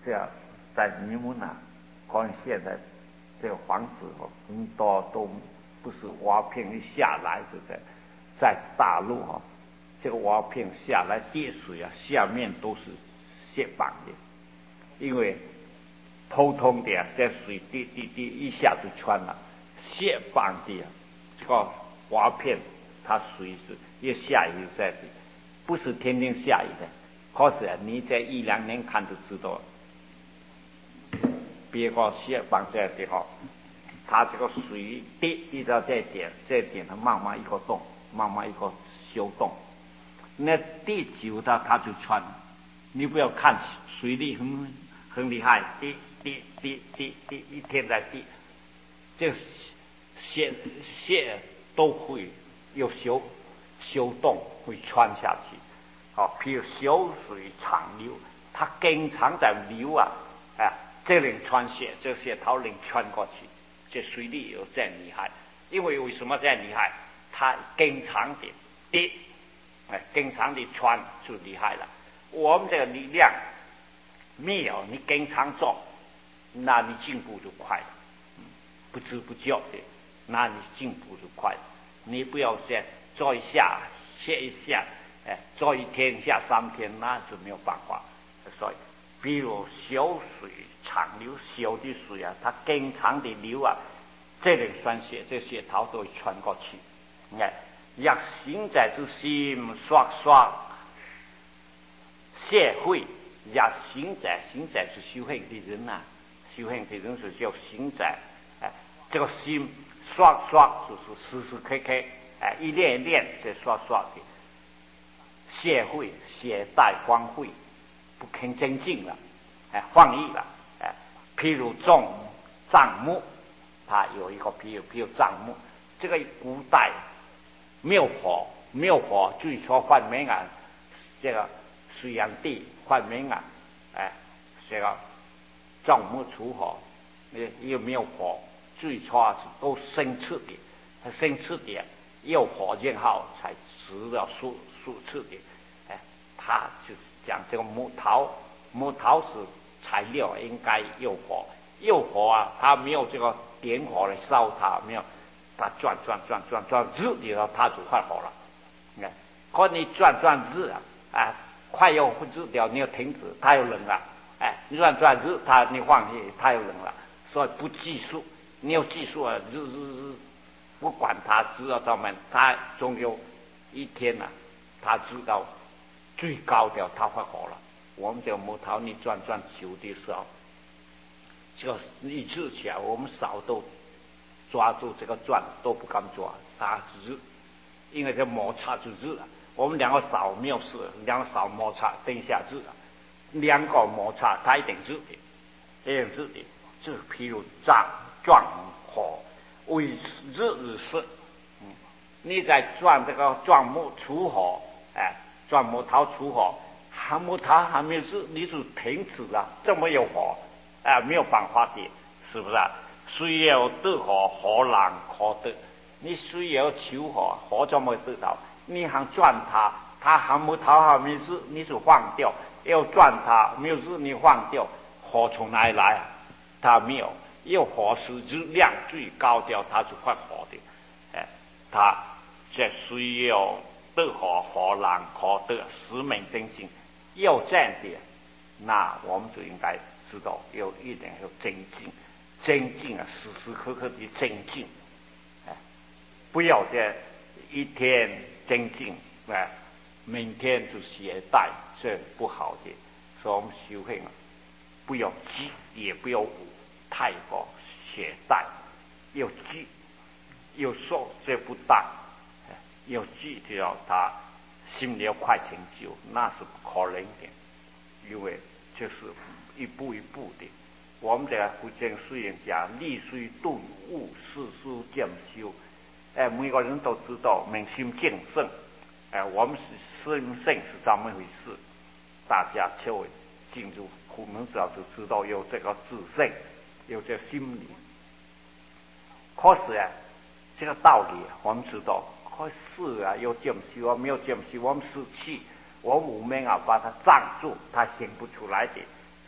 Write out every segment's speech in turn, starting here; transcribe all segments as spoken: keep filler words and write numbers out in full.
这样在你们那，可能现在这个房子哦，很多都不是瓦片一下来，对不对？在大陆哈、哦，这个瓦片下来跌水啊，下面都是雪板的，因为普通的啊，这水滴滴滴一下就穿了，雪板的啊，这个瓦片它水是越下雨在的，不是天天下雨的。可是啊，你这一两年看就知道了。别个雪板这的哈，它这个水滴滴到这点，这点它慢慢一个洞，慢慢一个修洞，那滴久了它就穿。你不要看水力很很厉害，滴滴滴滴滴，一天在滴，这雪雪都会有修修洞，会穿下去。好，譬如小水长流，它经常在流啊，哎，这里穿雪，这些桃林穿过去，这水力有这样厉害。因为为什么这样厉害？它经常的滴，哎，经常的穿就厉害了。我们这个力量没有，你经常做，那你进步就快了，嗯，不知不觉的，那你进步就快了。你不要先做一下，歇一下。哎，做一天下三天那是没有办法，所以，比如小水长流，小的水啊，它经常的流啊，这类酸血，这血桃都会穿过去。哎，若行者之心，刷刷社会，若行者，行者是修行的人呐、啊，修行的人是叫行者。哎，这个心刷刷就是时时刻刻，哎，一练一练，这刷刷的。社会懈怠荒废，不肯精进了，哎，放逸了，哎，譬如种樟木，它有一个譬如譬如樟木，这个古代没有火，没有火，最初发明啊，这个水源地发明啊，哎，这个樟木出火，又没有火，最初是都生吃的，它生吃的有火箭号才植了树。树刺的，哎，他就是讲这个木头，木头是材料，应该有火，有火啊，它没有这个点火来烧它，没有，它转转转转转热的时候，它就发火了。你看，可你转转热啊，哎，快要热掉，你要停止，它又冷了，哎，你转转热，它你放弃，它又冷了，所以不计数，你有计数啊，日日日，不管它知道他们，它终究一天啊。他知道最高调，他发火了。我们这个木头，你转转久的时候，这个一直起来，我们手都抓住这个转都不敢抓，它热，因为这摩擦就热了。我们两个手没有事，两个手摩擦，等一下热了，两个摩擦，它一定热的，一定热的。就譬如转转火为热而生，嗯，你在转这个转木出火。哎，转木头出火，还木头还没热，你就停止了，这么有火，哎，没有办法的，是不是啊？水要得火，火难可得。你水要求火，火怎么得到？你还转它，它还木头还没热，你就放掉；要转它，没有热你放掉，火从哪里来啊？它没有，有火是热量最高的，它就发火的。哎，它这水要得火，火难可得，使命精进。要这样的，那我们就应该知道，要一定要精进，精进啊，时时刻刻的精进，哎，不要这一天精进，哎，明天就懈怠，这不好的。所以我们修行啊，不要急，也不要太过懈怠，要急，有说这不当。要记掉他心里要快成就，那是不可能的，因为这是一步一步的。我们在福建虽然讲立虽顿悟，事事渐修，哎，每个人都知道明心见性，哎，我们是心性是这么回事，大家就会进入苦门之后就知道有这个自性，有这心理。可是啊，这个道理我们知道。可是啊，有渐修啊，没有渐修，我们失气，我们无名啊把它障住，它行不出来的。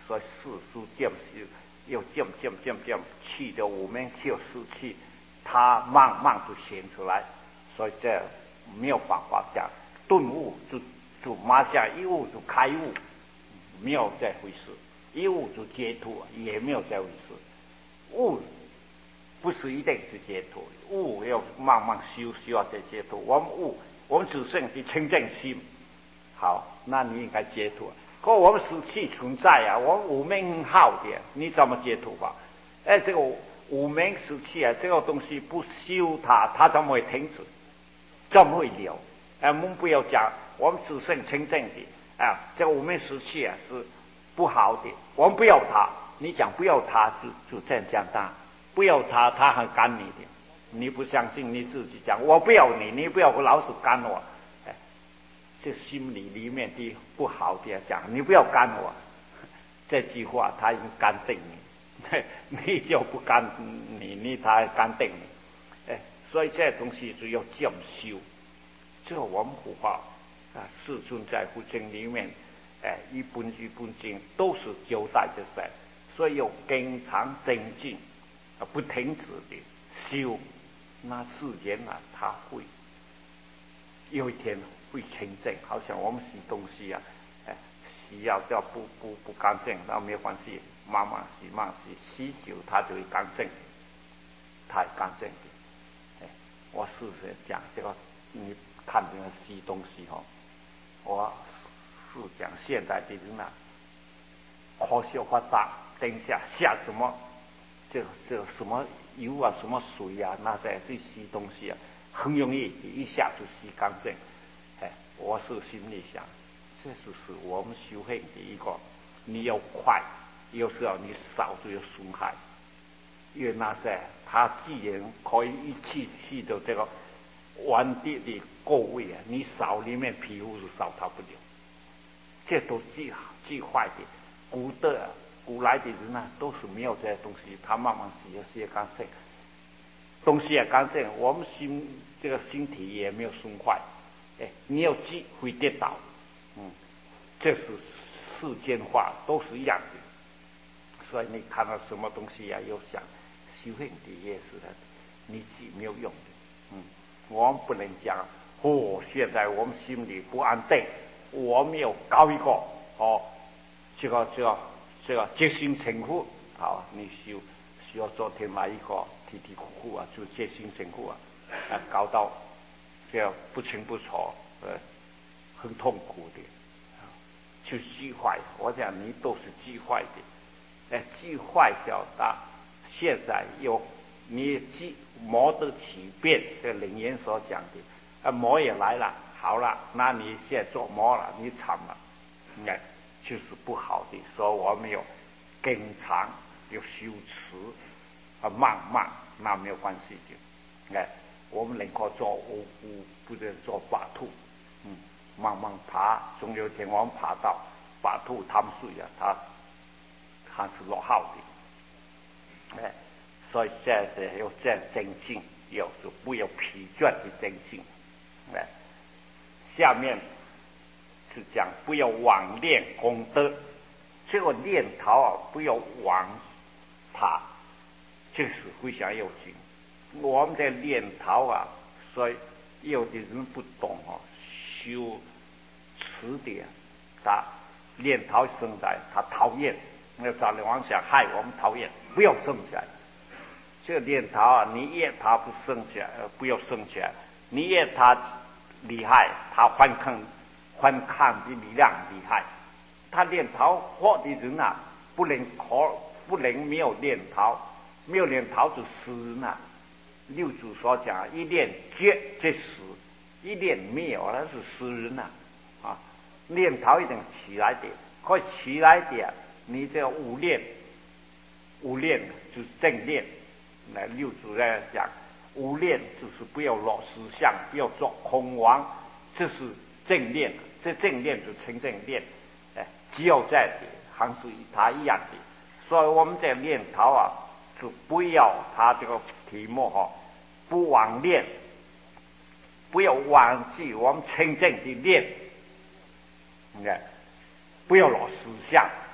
所以世俗渐修，又渐渐渐渐气的我们就失气，它慢慢就显出来，所以这没有办法讲顿悟就就马上一悟就开悟，没有这回事。一悟就解脱，也没有这回事。悟不是一定是解脱，悟要慢慢修，需要再解脱。我们悟，我们只剩的清净心，好，那你应该解脱。可我们死气存在啊，我们无名很好的，你怎么解脱吧？哎，这个无名死气啊，这个东西不修它，它怎么会停止？怎么会留？哎，我们不要讲，我们只剩清净的啊，这个无名死气啊是不好的，我们不要它。你讲不要它，就就这样讲它，不要它，它很干你的。你不相信你自己讲，我不要你，你不要我老是干我。哎，这心里里面的不好的讲，你不要干我。这句话他已经干定你，你就不干你，你他干定你。哎，所以这东西只有渐修。这个我们佛法啊，世尊在佛经里面。哎，一本一本经都是交代这些，所以要经常精进，啊，不停止的修，那世间啊，它会有一天会清净。好像我们洗东西啊，哎，洗要要不不不干净，那没有关系，慢慢洗，慢慢洗，洗久它就会干净，它干净的。哎，我试试讲这个，你看这个洗东西哈、哦，我。是讲现在的人啊，科学发达，等一下下什么这这什么油啊，什么水啊，那些去洗东西啊，很容易一下就洗干净。哎，我是心里想，这就是我们修行的一个，你要快，有时候你少就有损害。因为那些它既然可以一气气的这个完的的够位啊，你少里面皮肤是少它不了。这都既既坏的，古的古来的人呢、啊，都是没有这些东西，他慢慢洗也洗干净，东西也干净，我们心这个身体也没有损坏。哎，你要急会跌倒，嗯，这是世间话，都是一样的。所以你看到什么东西呀、啊，要想修行的也是的，你急没有用的，嗯，我们不能讲哦，现在我们心里不安定。我们要搞一个哦，这个这个这个决心成佛啊！你修需要昨天来一个提提苦苦啊，就决心成佛啊，啊，搞到这样不清不楚，呃，很痛苦的，啊，就急坏。我讲你都是急坏的，哎，急坏掉的。现在有你急磨得起变，这灵言所讲的，啊，磨也来了。好了，那你现在做魔了，你惨了，哎，就是不好的。所以我们要经常要修持，啊，慢慢那没有关系的，哎，我们能够做五谷，不能做八兔，嗯，慢慢爬，总有一天我们爬到八兔他们水啊，它还是落后的，哎，所以现在要这样精进，要就不要疲倦的精进，哎。下面是讲不要妄念功德，这个念头啊，不要妄它，这是非常要紧。我们的念头啊，所以有的人不懂啊，修持的，他念头生来他讨厌，那找你妄想害我们讨厌，不要生起来。这个念头啊，你越它不生起来，不要生起来，你越它厉害，他反抗反抗的力量厉害。他念头好的人啊，不能可不能没有念头，没有念头就死人啊。六祖所讲，一念绝即死，一念没有那是死人啊。啊，念头一定起来的，可以起来的，你这个无念，无念就是正念。那六祖在讲。无念就是不要落实相，不要做空妄，这是正念，这正念就成正念。哎，只有这样的，还是与他一样的。所以我们在念头啊，就不要他这个题目哈、哦，不妄念，不要忘记我们清净的念，你看，不要落实相，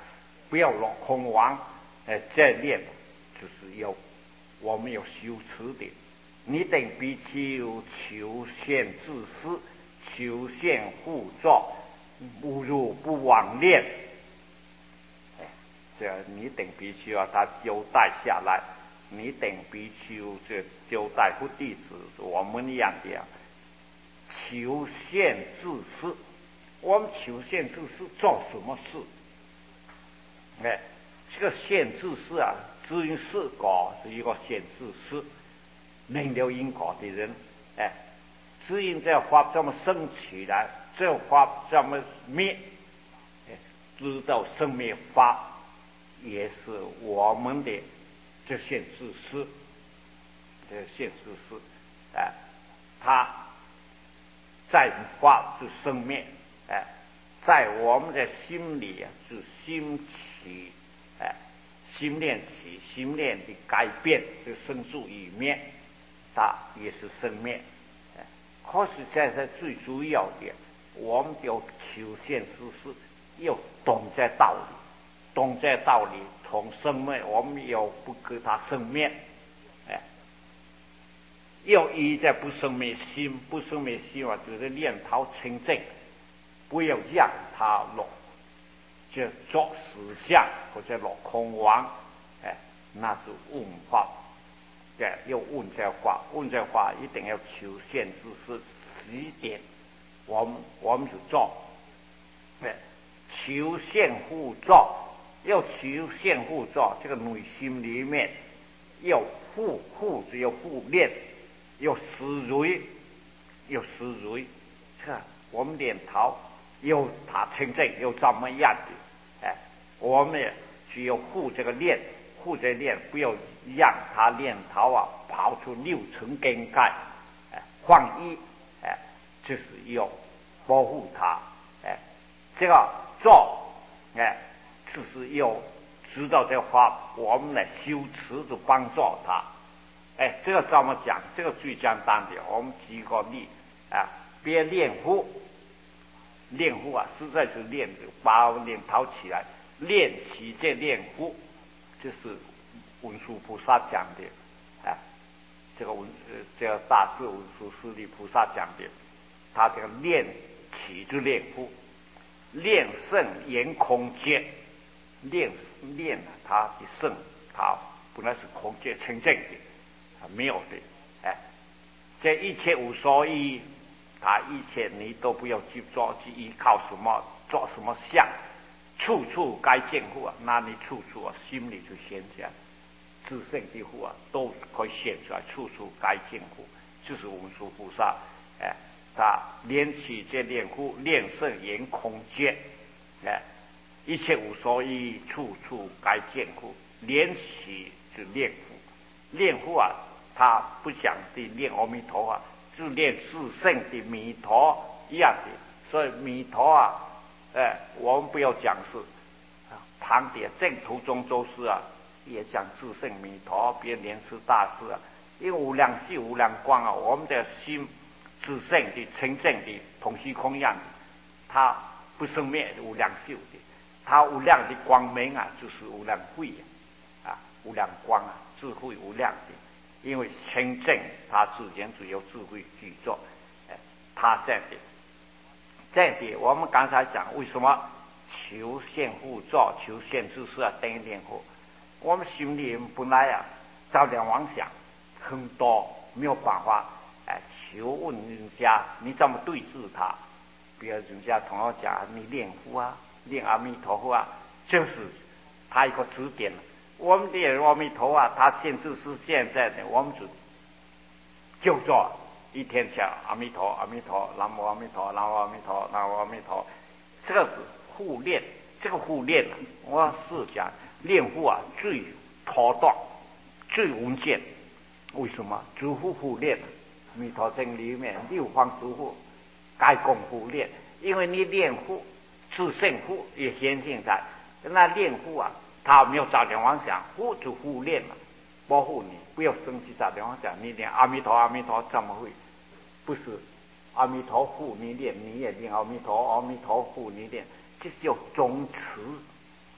不要落空亡，哎，这练就是有我们有修持的。你等比丘求现自私，求现互作，无如不妄念。哎，这你等比丘啊，他交代下来，你等比丘这交代给弟子，我们一样的啊，求现自私。我们求现自私做什么事？哎，这个现自私啊，知因是果是一个现自私。明了因果的人，哎，知因这法这么生起来，这法这么灭，哎，知道生灭法也是我们的这现自私，这现自私，哎，它在法是生灭，哎，在我们的心里啊是兴起，哎，心念起，心念的改变，这生住与灭。它也是生灭，可是这是最主要的，我们要求现知识，要懂这道理，懂这道理同生灭，我们要不给它生灭，哎，要依这不生灭心，不生灭心啊，就是念头清净，不要让它落，就作实相或者落空妄，哎，那是误法。对，要问这话，问这话一定要求现知识指点，我们我们就做，对，求现互作，要求现互作，这个内心里面要互互就要互练，要思维，要思维，这我们念头有它清净有怎么样的，哎，我们也只有互这个练。护着练，不要让他念头啊跑出六尘根盖，哎，放逸，哎，就是要保护他，哎，这个做，哎，就是要知道这话，我们来修持就帮助他，哎，这个怎么讲？这个最简单的，我们举个例啊，别练护，练护啊，实在是练把念头起来，练习这练护。这是文殊菩萨讲的，哎，这个文呃，这个大智文殊师利菩萨讲的，他这个练起就练护，练圣言空界，练练他的圣，他本来是空界清净的，没有的，哎，这一切无所依，他一切你都不要去做，去依靠什么，做什么相。处处该见护啊，那你处处啊心里就显出来，自性的护啊都可以显出来，处处该见护，就是文殊菩萨，哎，他练起这练护，练圣言空见，哎，一切无所依，处处该见护，练起就练护，练护啊，他不讲的练阿弥陀啊，就练自性的弥陀一样的，所以弥陀啊。哎，我们不要讲是旁点正途中周师啊，也讲自性弥陀，别莲池大师啊，因为无量系无量光啊，我们的心自性的清净的同虚空样的，它不生灭无量寿的，它无量的光明啊，就是无量慧啊，啊无量光啊，智慧无量的，因为清净它自然只有智慧具足，哎，它这样的。这点我们刚才讲，为什么求现互作、求现知识啊等于练护？我们心里本来啊着点妄想很多，没有办法哎求问人家你怎么对治他？比如人家同我讲你练护啊，练阿弥陀佛啊，就是他一个指点。我们练阿弥陀啊，他现知是现在的，我们就就做。一天讲阿弥陀阿弥陀南无阿弥陀南无阿弥陀南无阿弥陀，这个是互练，这个互练啊，我是讲练护啊最妥当最稳健。为什么？诸护互练啊，弥陀经里面六方诸护该共互练，因为你练护自性护也显现在那练护啊，他没有着点妄想，护就互练了，保护你不要生气着点妄想，你念阿弥陀阿弥陀怎么会？不是阿弥陀佛你念，你也念阿弥陀，阿弥陀佛你念，这是要总持，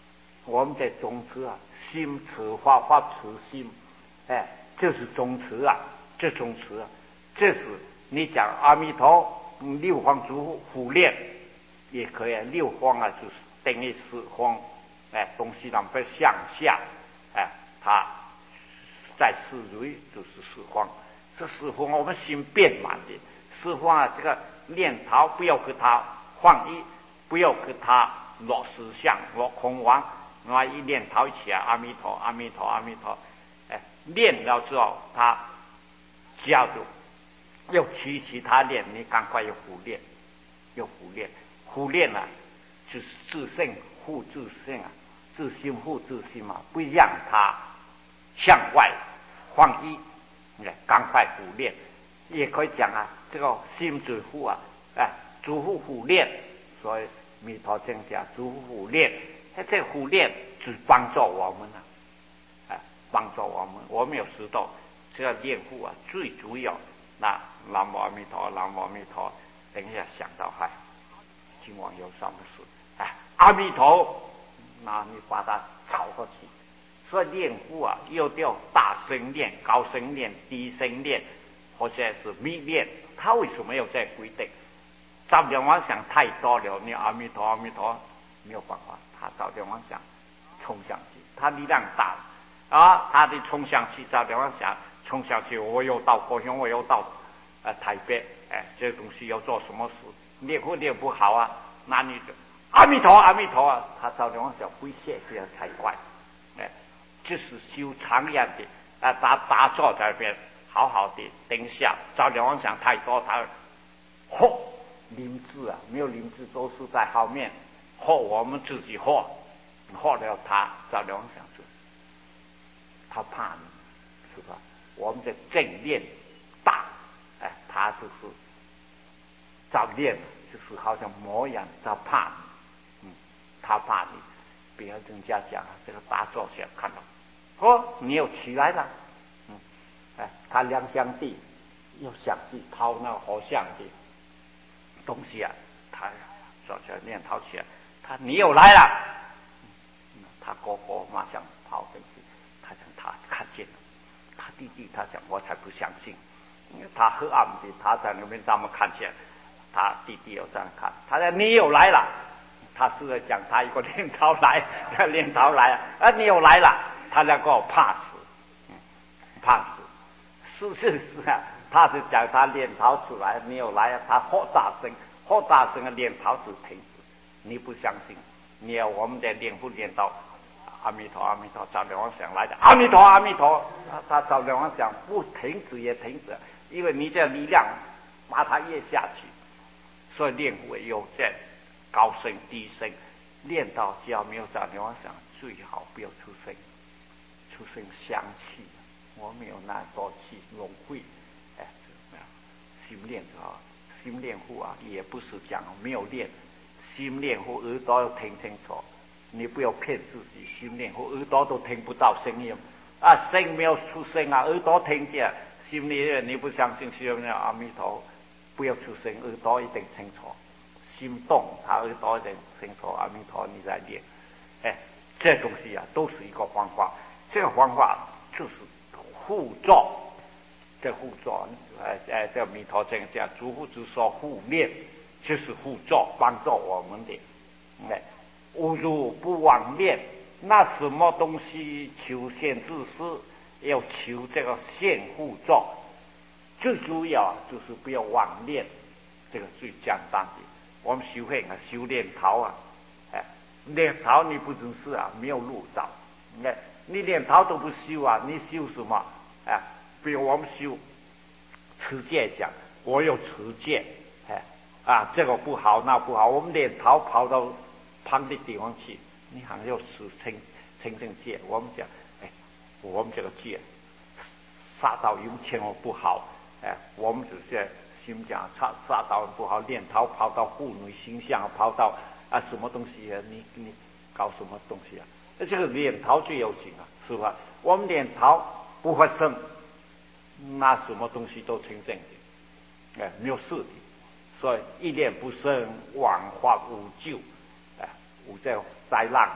我们在宗祠啊，心持法，法持心，哎，这是宗祠啊，这宗祠啊，这是你讲阿弥陀六方诸护念也可以，六方啊就是等于四方，哎，东西南北向下，哎，它在四维就是四方，这四方我们心变满的四方啊，这个念头不要给它放逸，不要给它落思想落空妄。那一念头起来，阿弥陀，阿弥陀，阿弥陀，哎，念了之后，他叫做又其其他念，你赶快又胡念，又胡念，胡念啊，就是自性护自性啊，自心护自心嘛，不让他向外放逸，哎，赶快胡念，也可以讲啊，这个心之护啊，哎，诸护护念，所以弥陀经讲诸护护念。这个护念只帮助我们啊，哎，帮助我们。我们有知道这个念护啊，最主要那南无阿弥陀，南无阿弥陀。等一下想到嗨，今晚有什么事？哎，阿弥陀，那你把它抄过去。所以念护啊，又叫大声念、高声念、低声念，或者是密念。他为什么要这规定？照点妄想太多了，你阿弥陀，阿弥陀。没有办法，他早点妄想冲向去，他力量大啊，他的冲向去，早点妄想冲向去，我又到高雄，我又到呃台北，哎，这东西要做什么事，念或念不好啊，那你就阿弥陀阿弥陀啊，他早点妄想会谢谢才怪，哎，这是修长远的啊，打打坐在那边好好的等下，早点妄想太多，他嚯灵智啊，没有灵智都是在后面。或我们自己或或了他照良想做，他怕你是吧？我们的正念大，哎，他就是照念，就是好像模样，他怕你，嗯，他怕你。别人家讲啊，这个大坐下看到，哦，你又起来了，嗯，哎，他两相地又想去掏那好像的东西啊，他坐下念掏起来。他你又来了，嗯、他哥哥马上跑进去，他讲他看见了，他弟弟他讲我才不相信，因为他黑暗的，他在那边咱们看见，他弟弟又这样看，他说你又来了，他是在讲他一个念头来，念头来啊，你又来了，他两个怕死，嗯，怕死，是是是啊，他是讲他念头出来，你又来，他好大声，好大声的念头就停止。你不相信，你要我们在念不念到阿弥陀阿弥陀照点妄想来的阿弥陀阿弥陀，他照点妄想不停止也停止，因为你这力量把它越下去，所以念会有这高声低声，念到只要没有照点妄想，最好不要出声，出声香气，我没有那多气龙会，哎，心念啊，心念护啊，也不是讲没有念。心念或耳朵要听清楚，你不要骗自己。心念或耳朵都听不到声音啊，声没有出声啊，耳朵听见，心念你不相信，心念阿弥陀，不要出声，耳朵一定清楚。心动，他耳朵一定清楚，阿弥陀你在念，哎，这东西啊都是一个方法，这个方法就是互助，这互助，哎哎，这弥陀经讲，诸佛之说互念。就是互助帮助我们的，哎，无如不妄念，那什么东西求现自私，要求这个现互助，最主要就是不要妄念，这个最简单的。我们修行啊，修炼头啊，哎，炼头你不真是啊，没有路走，哎，你炼头都不修啊，你修什么？哎，比如我们修持戒讲，我有持戒，哎。啊，这个不好，那不好，我们连逃跑到旁的地方去，你好像要持清清正戒。我们讲，哎，我们这个戒杀盗淫千万不好，哎，我们只是心讲杀杀盗不好，连逃跑到妇女形象，跑到啊什么东西啊？你你搞什么东西啊？那这个连逃最要紧啊，是吧？我们连逃不发生，那什么东西都清正的，哎，没有事的。所以一念不生，万法无救，哎，有这灾难的，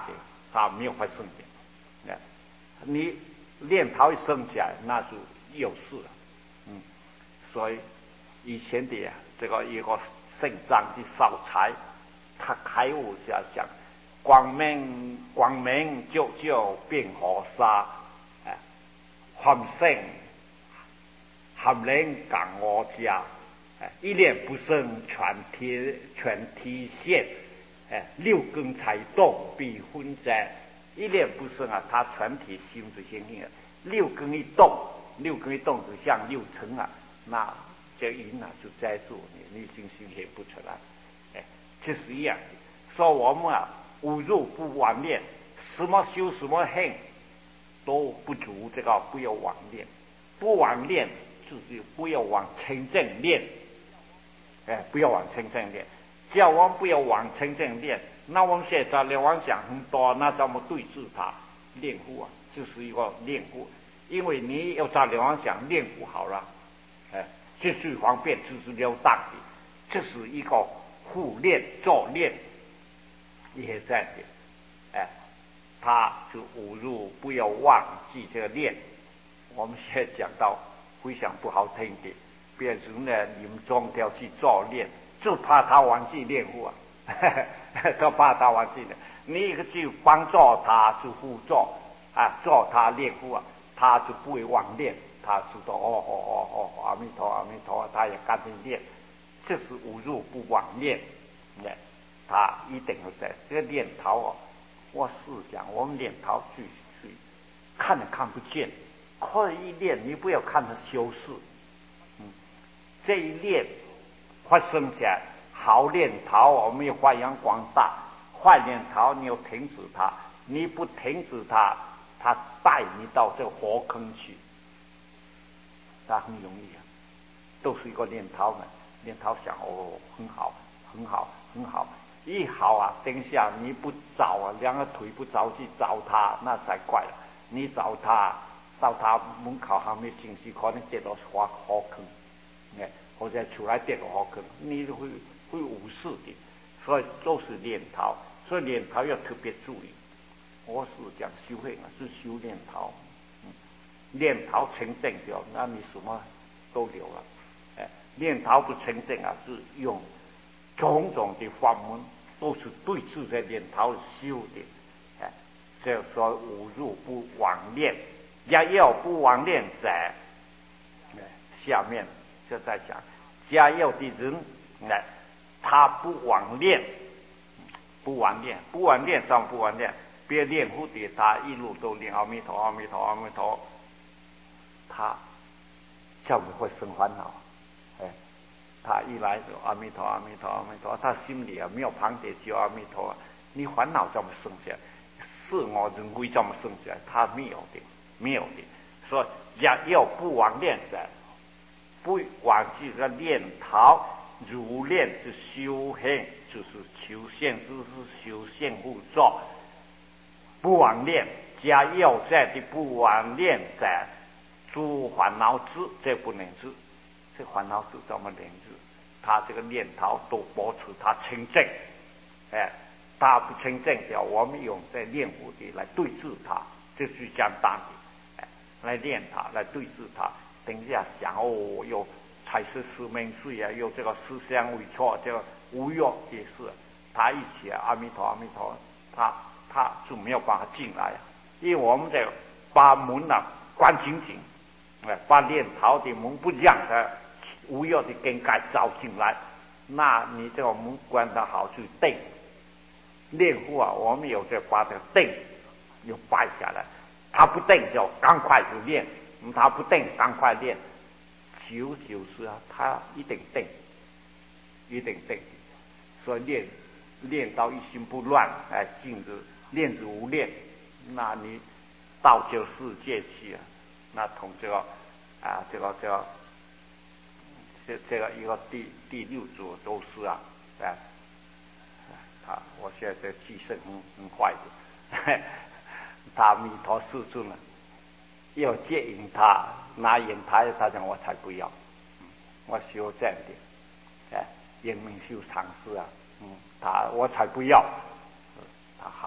它没有发生的。你念头一升起来，那是有事了。嗯，所以以前的这个一个圣章的少才，他开悟就讲光明光明照照变河沙，哎，凡圣含灵感我家，哎，一念不生全体全体现，哎，六根才动必分在。一念不生啊，它全体心就先定了。六根一动，六根一动就像六尘啊，那这云啊就遮住你，你心心现不出来。哎，这是一样的。所以我们啊，无入不妄念，什么修什么行都不足，这个不要妄念，不妄念就是不要往清正念，哎，不要往清正念，叫我们不要往清正念。那我们现在的妄想很多，那怎么对治它？练护啊，这是一个练护，因为你要在妄想练护好了，哎，这是方便，这是了当的，这是一个护练做练也在的，哎，他就误入不要忘记这个练。我们现在讲到非常不好听的，变成呢你们中调去做练，就怕他忘记练护啊。都怕他忘记了，你一个就帮助他，就辅助啊，助他练护啊，他就不会忘练，他知道哦哦哦哦，阿弥陀阿弥陀，他也赶紧练，这是无入不忘练，哎，他一定要在这个念头哦。我试想，我们念头去去看也看不见，可以练，你不要看它修饰，嗯，这一练发生起来。好念头我们要发扬光大，坏念头你要停止它，你不停止它，它带你到这个火坑去，它很容易啊，都是一个念头嘛，念头想哦很好很好很好，一好啊，等下你不找啊，两个腿不着去找他，那才怪了，你找他到他门口还没进去，可能跌到火火坑，哎，或者出来跌到火坑，你会。会无视的，所以都是念头，所以念头要特别注意。我是讲修行啊，是修念头，嗯，念头清净掉，那你什么都有了。哎，念头不清净啊，是用种种的法门，都是对治在念头修的。哎，所以说无入不妄念，家要不妄念者，哎，下面就在讲家要的人，哎。他不妄念，不妄念，不妄念上不妄念，别念护的他一路都念阿弥陀阿弥陀阿弥陀，他就不会生烦恼。哎，他一来就阿弥陀阿弥陀阿弥陀，他心里啊没有旁的只有阿弥陀，你烦恼怎么生起来？是我认为怎么生起来？他没有的，没有的。所以要要不妄念者，不忘记这念头。如练之修行，就是求现之是修现互作，不妄念加要在的不妄念在诸烦恼之，这不能治，这烦恼之怎么能治？他这个念头都保持他清净，哎，他不清净掉，我们用在练武的来对治他，这是相当的，哎，来练他，来对治他。等一下想哦哟。才是四门水啊，有这个思想为错，这个无欲也是，他一起啊，阿弥陀阿弥陀，他他就没有办法进来啊，因为我们这个把门啊关紧紧，哎，把念头的门不让它无欲的根盖照进来，那你这个门关得好就定，练护啊，我们有这把这个定又摆下来，他不定就赶快就练，他不定赶快练。修就是啊，他一定定，一定定，所以练练到一心不乱，哎，静止练之无练，那你到这个世界去啊，那同这个啊这个这个这这个一个第第六组都是啊，哎，他我现在这气色很很坏的，他弥陀世尊啊。要接引他拿引他，他讲我才不要，嗯、我修这样的，哎，英明修常识啊，嗯，他我才不要，他好了，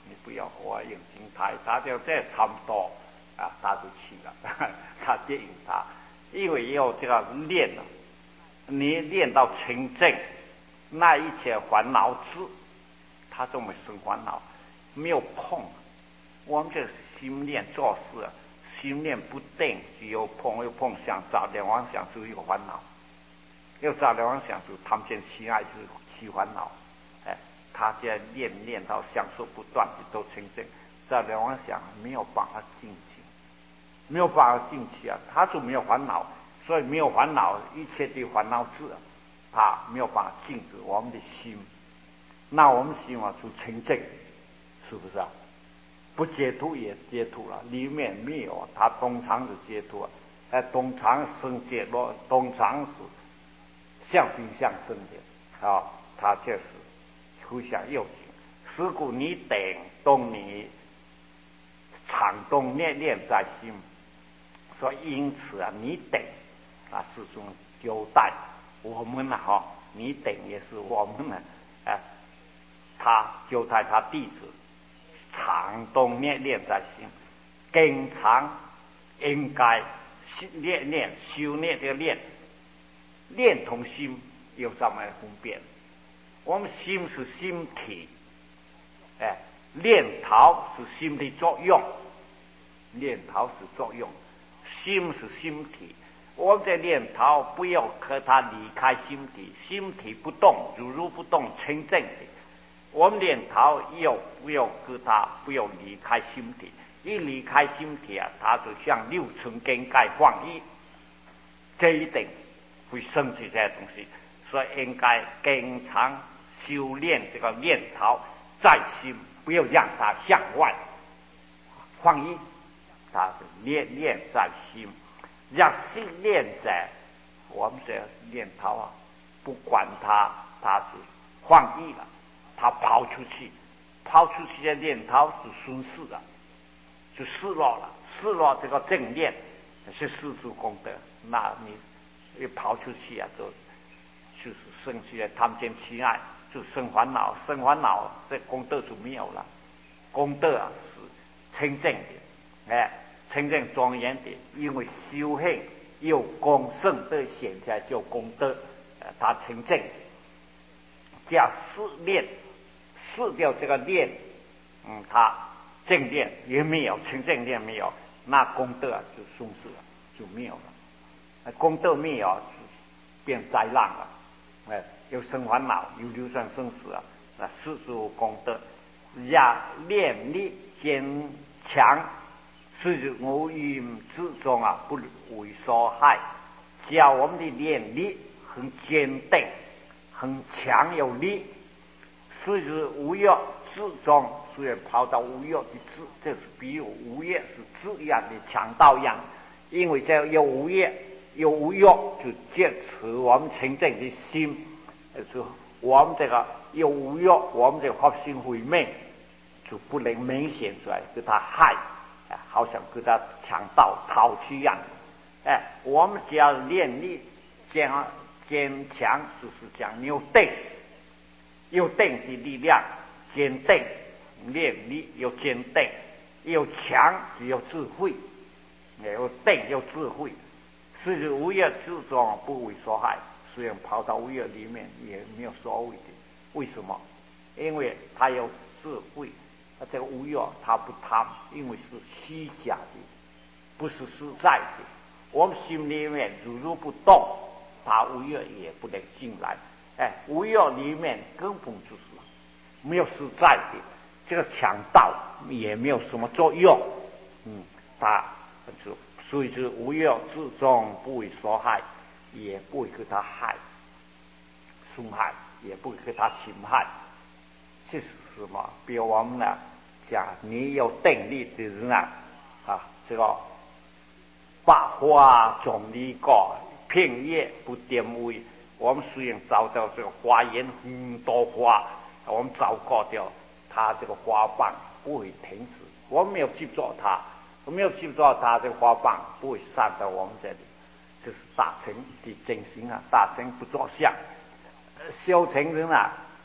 你不要我用心态，他就这差不多啊，他就去了，他接应他，因为要这个练了，你练到清净，那一切烦恼之，他都没生烦恼，没有碰。我们这心念做事，心念不定，就有碰，有碰想，杂念妄想就有烦恼，有杂念妄想就贪见起爱就是起烦恼。哎，他现在练练到享受不断的都清净，杂念妄想没有办法进去，没有办法进去啊，他就没有烦恼，所以没有烦恼，一切的烦恼质，他没有办法禁止我们的心，那我们心啊就清净，是不是啊？不解脱也解脱了，里面没有他通常是解脱，哎，通常生解脱，通常是相比相生的啊，他确实互相有情。是故你等动你常动念念在心，所以因此啊，你等啊是种交代我们啊哈，你等也是我们呢，哎，他交代他弟子。常动念念在心，经常应该念念修念这个念，念同心有这么分辨。我们心是心体，哎，念头是心的作用，念头是作用，心是心体。我们的念头不要和它离开心体，心体不动，如如不动，清净的。我们念头又不要跟它不要离开心体，一离开心体啊，它就像六尘根盖放逸，这一定会生起这些东西。所以应该经常修炼这个念头在心，不要让它向外放逸，它是念念在心，让心念在我们这念头啊，不管它，它是放逸了。他跑出去，跑出去的念头是损失了，就失落了，失落这个正念是世俗功德。那你一跑出去啊，就就是生起来贪见起爱，就生烦恼，生烦恼，这功德就没有了。功德啊是清净的，哎，清净庄严的，因为修行有功圣德显起来就功德，呃，它清净，加四念。失掉这个念，嗯，他正念也没有，清正念没有，那功德啊就松弛了，就没有了。功德没有，就变灾难了。哎，有生烦恼，有流转生死啊，那世俗功德，让念力坚强，是无欲之中啊，不为所害，叫我们的念力很坚定，很强有力。是指无欲之中，虽然跑到无欲的智，这是比如无欲是这样的强盗一样，因为这有无欲，有无欲就坚持我们清净的心，就是我们这个有无欲，我们这个发心慧命就不能明显出来，给他害，好像给他强盗逃去一样。哎，我们只要练力坚坚强，就是讲有定。有定的力量，坚定念力有坚定，有强只有智慧，有定有智慧，是指无欲之中不为所害。虽然跑到无欲里面也没有所谓的，为什么？因为他有智慧，他这个无欲他不贪，因为是虚假的，不是实在的。我们心里面如如不动，他无欲也不能进来。哎，无欲里面根本就是没有实在的，这个强盗也没有什么作用。嗯，他就所以是无欲之中不为所害，也不会给他害损害，也不会给他侵害。这是什么？比如我们呢，讲你有定力的人啊，啊，这个百花种里过，片叶不玷污。我们虽然找到这个花园很多花，我们照顾掉它，这个花瓣不会停止。我们没有去做它，我没有去做它，这个花瓣不会散到我们这里。这是大乘的真心啊！大乘不作相，修成人啊，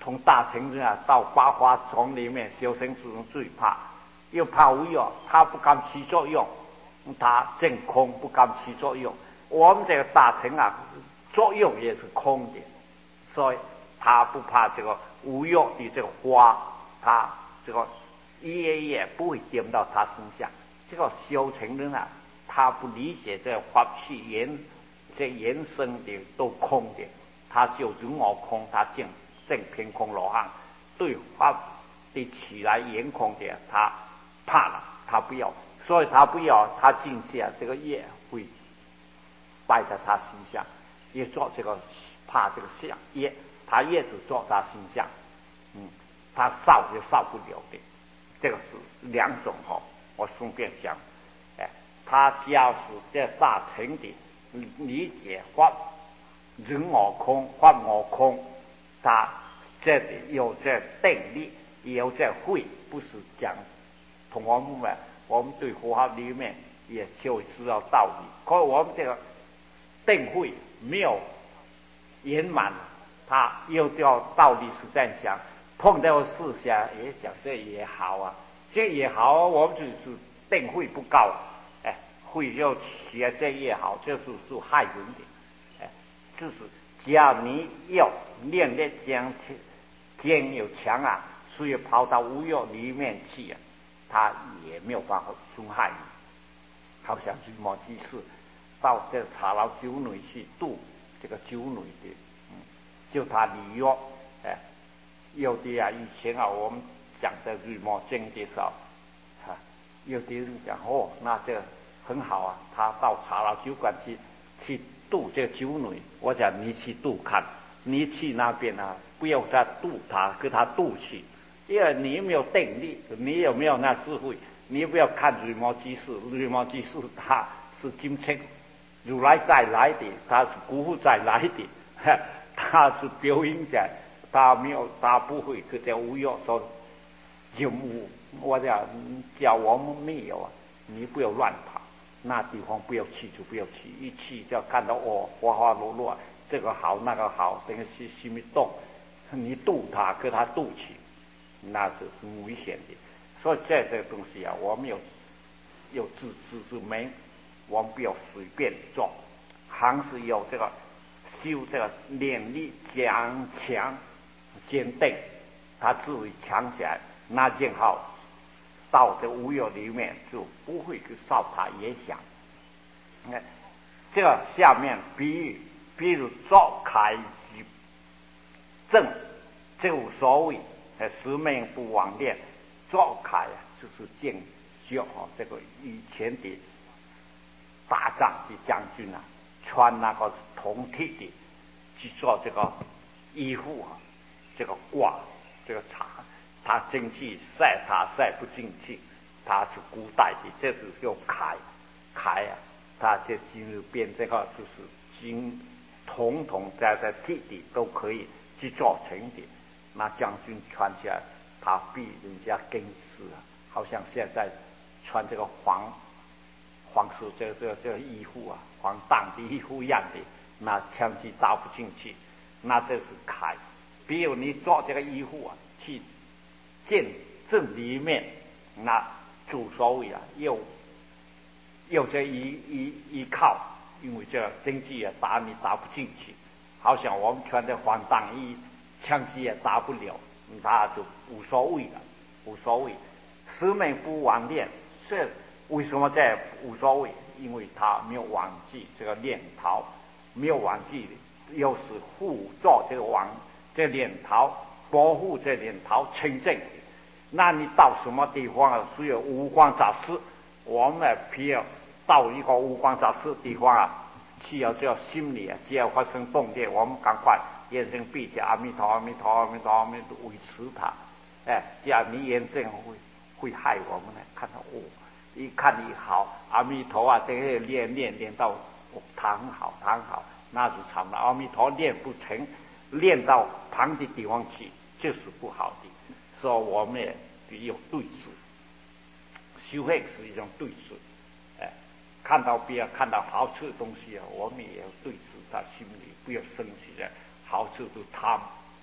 从大乘人啊到八花丛里面修行是最怕，又怕无有，他不敢起作用，他正空不敢起作用。我们这个大乘啊，作用也是空的，所以他不怕这个无有的这个花，他这个叶也不会掂到他身上。这个修成人啊，他不理解这法器延这延伸的都空的，他就人我空，他正正偏空罗汉，对法的起来言空的，他怕了，他不要，所以他不要，他进去啊，这个业会摆在他心上，也做这个怕这个相业，他业就做他心上，嗯，他少也少不了的，这个是两种哦。我顺便讲，哎，他只要是在大乘的理解法人我空，法我空，他这里有这定力，也有这慧，不是讲同我们我们对佛法里面也就知道道理，可是我们这个定慧没有圆满，他又叫道理是这样想，碰到事下也讲这也好啊。这也好，我们只是定慧不高，哎，慧要学这也好，这是是害人的，哎，就是只要你要练的坚坚有强啊，所以跑到无有里面去啊，他也没有办法损害你。好像鸠摩智士到这茶楼酒女去度这个酒女的，嗯，就他礼约，哎，有的啊，以前啊，我们讲在鸠摩经的时候，啊，有的人讲哦，那这很好啊，他到茶楼酒馆去去度这个酒女，我讲你去度看，你去那边啊，不要再度他，跟他度去，因为你没有定力，你有没有那智慧，你不要看鸠摩智士，鸠摩智士他是今天如来再来的，他是姑父再来的，他是表演者。他没有，他不会这叫无有说任务，我讲叫我们没有啊，你不要乱跑，那地方不要去就不要去，一去就看到哦花花落落，这个好那个好，等于是心里动，你渡他跟他渡去，那是很危险的。所以这这个东西啊，我们有有自知之明，我们不要随便做，还是有这个修这个念力强强。坚定，他自己强起来，那正好到这无有里面就不会去受他影响。你看这个下面比喻，比如照开正，这无所谓，使命不妄念。照开啊，就是建教啊，这个以前的打仗的将军啊，穿那个铜铁的去做这个衣服啊。这个挂，这个茶，他进去晒，他晒不进去，他是古代的，这是叫开开啊，他这今日变这个就是金统统在在铁的都可以去做成的，那将军穿起来，他比人家更是啊，好像现在穿这个黄黄色这个这个这个衣服啊，黄缎的衣服一样的，那枪击打不进去，那这是开。比如你做这个衣服啊，去见正里面，那主所谓啊，有有这一一依靠，因为这经济啊打你打不进去，好像我们穿的黄缎衣，枪击也打不了，那就无所谓了，无所谓。使命不忘念，这为什么在无所谓？因为他没有忘记这个念头，没有忘记，又是护做这个王。这念头保护这念头清净，那你到什么地方啊？是有五光杂事，我们譬如到一个五光杂事地方啊，需要这心里啊，只要发生动念，我们赶快眼睛闭起，阿弥陀阿弥陀阿弥陀阿弥陀维持它。哎，这样你眼睛会会害我们呢？看到哦，一看你好，阿弥陀啊，等于练练练到哦，他很好，他很好，那就长了。阿弥陀练不成。练到旁的地方去，就是不好的。所以我们也有对峙，修行是一种对峙。哎，看到别人看到好吃的东西啊，我们也要对峙在心里，不要生气的。好处就贪，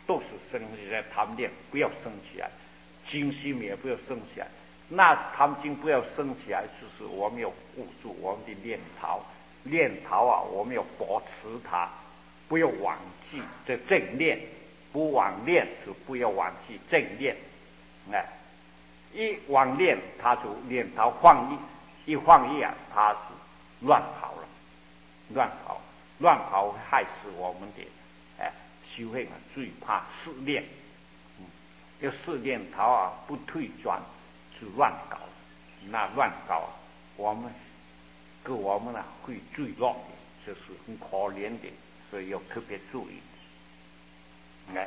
都是生在他们念，不要生起来，精心也不要生起来。那他们经不要生起来，就是我们要护住我们的念头，念头啊，我们要保持它，不要忘记这正念，不忘念是不要忘记正念。哎，一忘念，他就念头放逸，一放逸啊，他就乱跑了，乱跑，乱跑害死我们的哎修行啊，最怕试炼，嗯，要试炼头啊不退转。是乱搞，那乱搞，我们跟我们啊会坠落的，这是很可怜的，所以要特别注意。哎，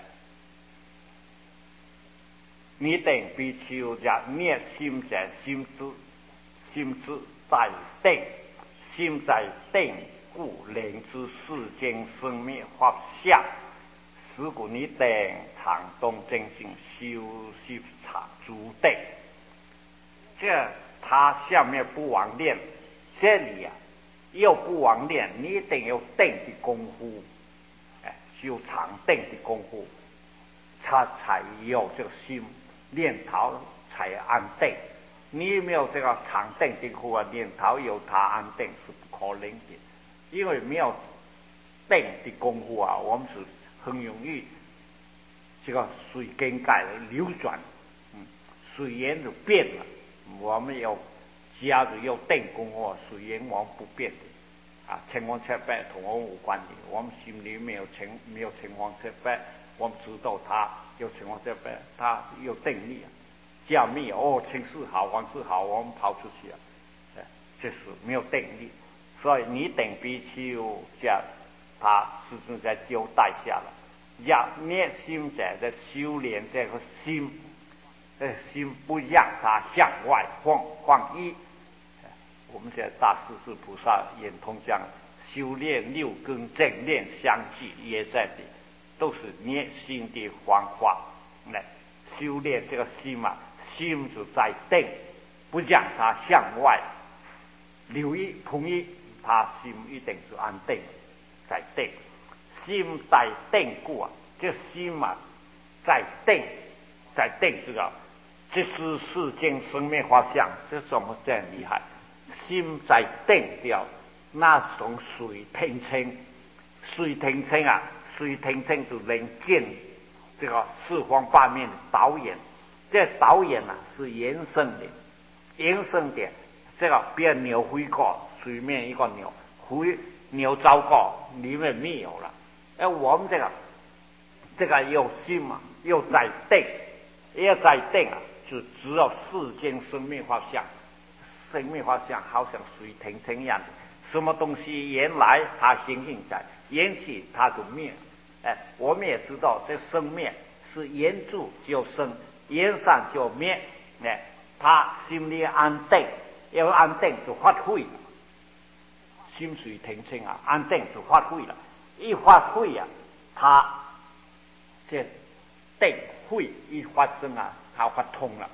你等必须要念心在心之，心之在定，心在定故能知世间生灭法相。是故你等常动真心修习常足定。这他下面不忘念，这里啊又不忘念，你一定要定的功夫，哎，修常定的功夫，他才有这个心念头才安定。你没有这个常定的功夫啊，念头有他安定是不可能的，因为没有定的功夫啊，我们是很容易这个水跟盖流转，嗯，水源就变了。我们要加入要定功夫，水源我们不变的啊，情况七百同我们无关的。我们心里没有情没有情况七百，我们知道它有情况七百，它有定力啊。加密哦，情势好，往事好，我们跑出去啊，这是没有定力。所以你定必须要将它始终在交代下了，要念心在在修炼这个心。呃，心不让它向外放放逸。我们这大势至菩萨眼通讲，修炼六根正念相继也在的，都是念心的方法来修炼这个心嘛，心就在定，不让它向外流逸碰逸，他心一定是安定在定，心在定故啊，这心嘛在定，在定这个。这是世间生灭法相，这怎么这样厉害？心在定掉，那种水停清，水停清啊，水停清就能见这个四方八面的导演。这导演啊是延伸的，延伸的这个别鸟飞过水面一个鸟，飞鸟糟糕里面没有了。哎，我们这个这个有心嘛，又在定，也在定啊。就只有世间生命法相，生命法相好像水停清一样的，什么东西原来它形性在，延续它就灭。哎，我们也知道这生灭是沿住就生，沿上就灭。哎，他心里安定，要安定就发挥了，心水停清啊，安定就发挥了，一发挥啊，他这定慧一发生啊。他发通了，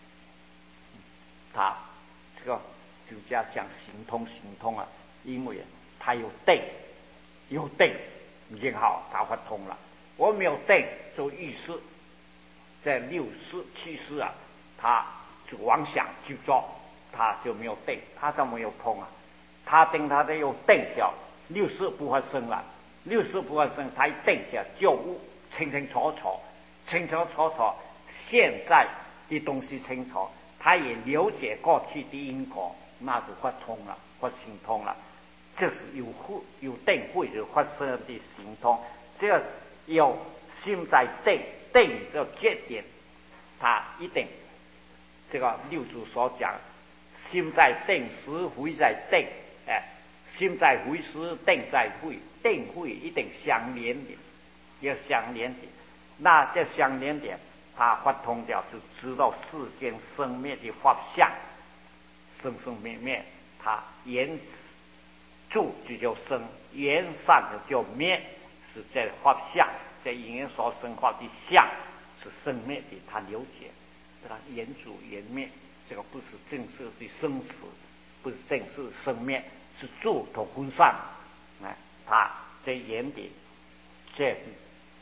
他这个就叫像行通行通啊，因为他有定，有定已经好，他发通了。我没有定，就意识在六识七识啊，他就妄想去做，他就没有定，他怎么没有通啊？他定他得有定掉，六识不发生了，六识不发生，他一定叫就悟清清楚楚，清清楚楚。现在的东西清楚，他也了解过去的因果，那就发通了，发行通了。这是有会有定会就发生的行通，这个有心在定，定这节点，他一定这个六祖所讲，心在定时会在定，哎，心在会时定在会，定会一定相连的，要相连的，那这相连点。他发通掉，就知道世间生灭的法相，生生灭灭，他沿住就叫生，沿上的叫灭，是在法相，在因缘所生化的相是生灭的，他了解，这个沿住沿灭，这个不是正式的生死，不是正式生灭，是住同分散，哎，他在沿的这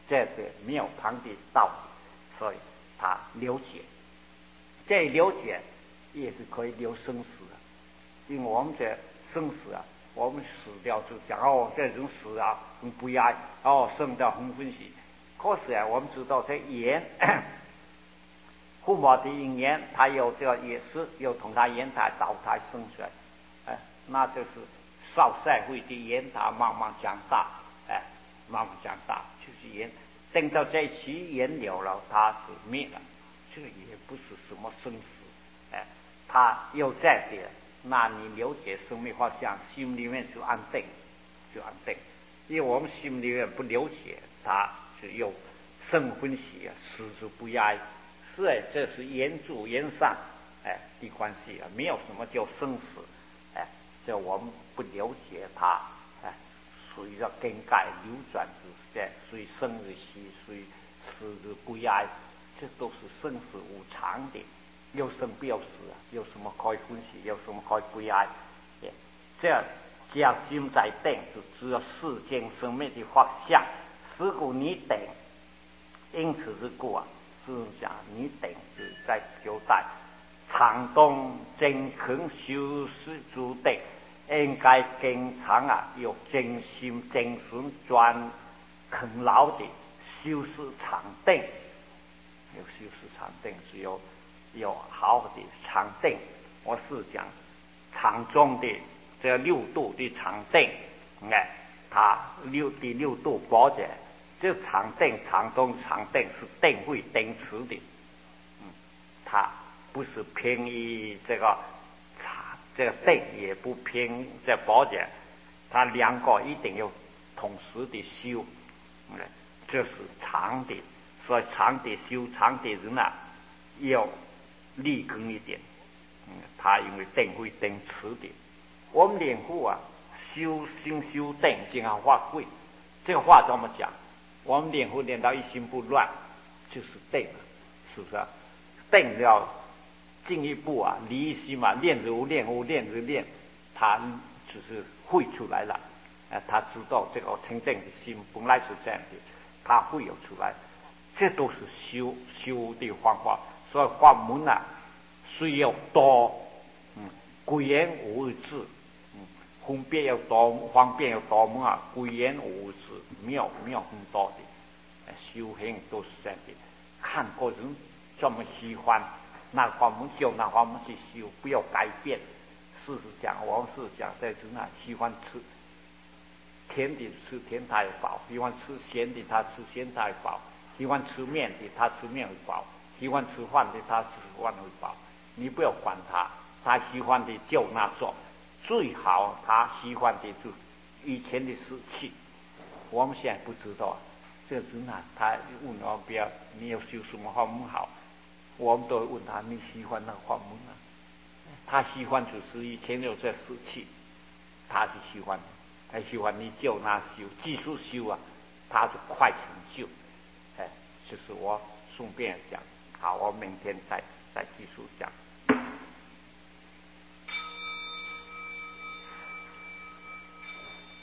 这个没有旁的道理，所以他了解。这了解也是可以留生死的，因为我们这生死啊，我们死掉就讲哦，这种死啊很悲哀，哦，生掉很欢喜。可是啊，我们知道这缘，父母的因缘，他有这个也是有同他缘台导他生出来，哎，那就是少社会的缘台慢慢长大，哎，慢慢长大就是缘，等到这期缘了了，他就灭了。这个也不是什么生死，哎，他有这点，那你了解生命法相，心里面就安定，就安定。因为我们心里面不了解，他就有生欢喜啊，死之不哀。是哎，这是缘住缘散哎的关系啊，没有什么叫生死，哎，这我们不了解它，哎，随着更改流转之间，随生日息，随死之不哀。这都是生死无常的，有生必有死啊，有什么可以欢喜，有什么可以悲哀？这样只要心在定，就知道世间生命的法相。是故你定，因此之故啊，是讲你定是在交代常动正肯修持之定，应该经常啊有正心正顺专肯劳的修持常定。有修持常定是有有好的常定，我是讲常中的这六度的常定，哎，它六第六度保证，这常定常中常定是定会定持的，嗯，它不是偏于这个常这个定，也不偏这保证，它两个一定要同时的修，嗯，这是常的。所以常的修常的人啊，要立根一点，嗯，他因为定会定持的。我们练户啊，修心修定，经常发挥。这个话怎么讲？我们练户练到一心不乱，就是定了，是不是啊？定要进一步啊，离心嘛，练如练无练如练，他只是会出来了。啊，他知道这个清净的心本来是这样的，他会有出来。这都是修修的方法，所以法门啊，虽要多，嗯，贵言无字，嗯，分别要多，方便要多门啊，贵言无字，妙妙很多的，修行都是这样的，看个人怎么喜欢，那法门就那法门去修，不要改变。事实讲，我们是讲在这啊，喜欢吃甜的吃甜它也饱，喜欢吃咸的他吃咸它也饱。喜欢吃面的，他吃面会饱；喜欢吃饭的，他吃饭会饱。你不要管他，他喜欢的就那做，最好他喜欢的就以前的事情。我们现在不知道，这人啊，他问我不要，你要修什么法门好？我们都会问他，你喜欢那个法门啊？他喜欢就是以前有这事情，他是喜欢，他喜欢你就那修，技术修啊，他就快成就。哎，就是我顺便讲，好，我明天再再继续讲。